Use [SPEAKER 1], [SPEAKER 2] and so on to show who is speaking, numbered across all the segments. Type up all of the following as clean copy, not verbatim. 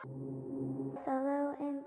[SPEAKER 1] Solo and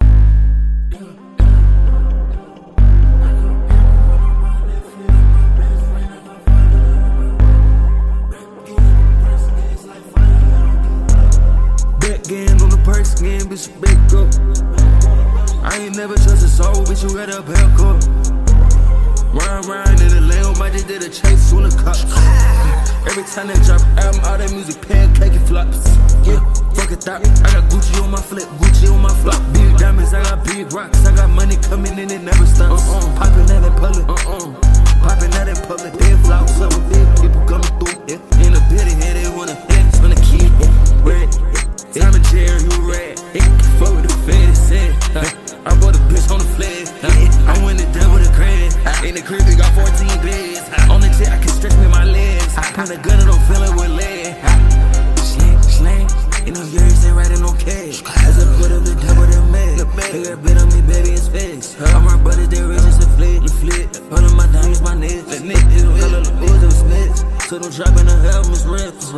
[SPEAKER 2] Back again on the perks again, bitch, back up. I ain't never trust a soul, bitch, you got a back up. Ryan in the lamb, I just did a chase on the cops. Every time they drop an album, all that music pancake and flops. Yeah, fuck it, thought. I got Gucci on my flip, Gucci on my flop. Big diamonds, I got big rocks. I got money coming in, it never stops. Popping that in public, popping that in public. Big flops up with big people coming through. Yeah, in the building, here they wanna dance on the key. Red, Tom and Jerry, you red. Fuck with the fed, said. I bought a bitch on the flag. I went to double the crib. In the crib, they got 14 beds. On the jet, I can stretch me my legs. Point a gun, I don't feel it with lead. Slang. You know, Yuri say riding on cash. As I put up the double the mag. They got bit on me, baby, it's fast. All my brothers, they rich as a flit. All of my diamonds, my niggas. The niggas, all of the boys, them snitch. So don't drop in the album, it's rips.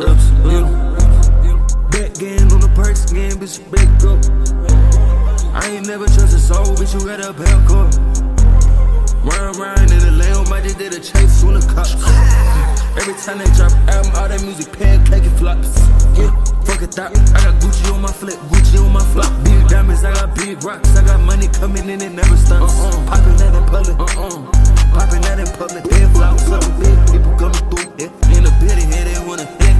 [SPEAKER 2] Back again on the perks again, bitch, back up. I ain't never trust a soul, bitch, you got a back up. Ryan in the lamb, I just did a chase on the cops. Every time they drop an album, all that music pancake and flops. Yeah, fuck it, thought. I got Gucci on my flip, Gucci on my flop. Big diamonds, I got big rocks. I got money coming in, it never stops. Popping that in public, popping that in public. Big flops up, big people coming through. Yeah, in the building, here they wanna.